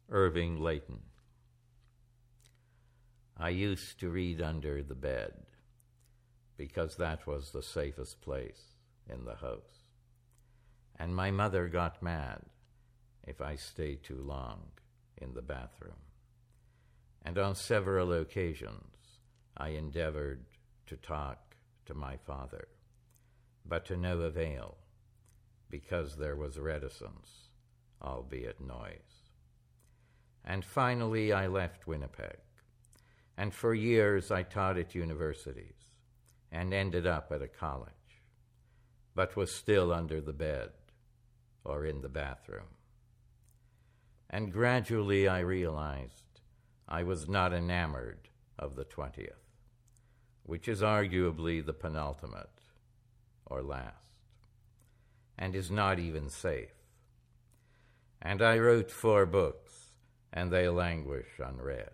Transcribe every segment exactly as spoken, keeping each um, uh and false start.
Irving Layton. I used to read under the bed because that was the safest place in the house. And my mother got mad if I stayed too long in the bathroom. And on several occasions I endeavored to talk to my father, but to no avail, because there was reticence, albeit noise. And finally I left Winnipeg, and for years I taught at universities and ended up at a college, but was still under the bed or in the bathroom. And gradually I realized I was not enamored of the twentieth, which is arguably the penultimate or last, and is not even safe. And I wrote four books, and they languish unread.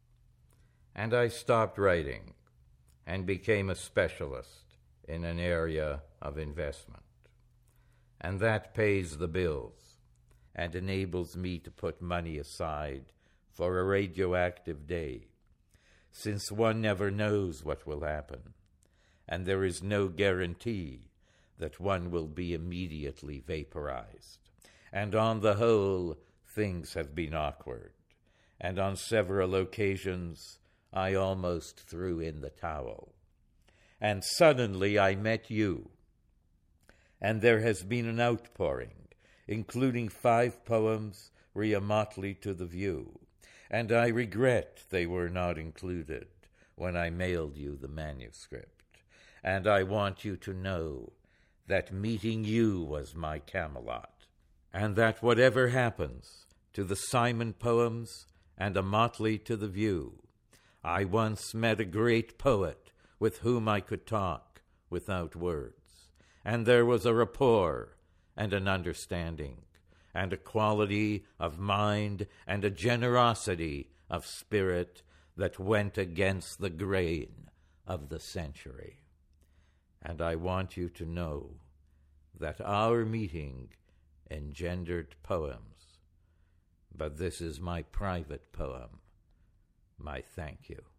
And I stopped writing and became a specialist in an area of investment. And that pays the bills and enables me to put money aside for a radioactive day, since one never knows what will happen, and there is no guarantee that one will be immediately vaporized. And on the whole, things have been awkward, and on several occasions I almost threw in the towel. And suddenly I met you, and there has been an outpouring, including five poems re a motley to the view, and I regret they were not included when I mailed you the manuscript. And I want you to know that meeting you was my Camelot, and that whatever happens to the Simon poems and a motley to the view, I once met a great poet with whom I could talk without words, and there was a rapport and an understanding, and a quality of mind and a generosity of spirit that went against the grain of the century. And I want you to know that our meeting engendered poems, but this is my private poem, my thank you.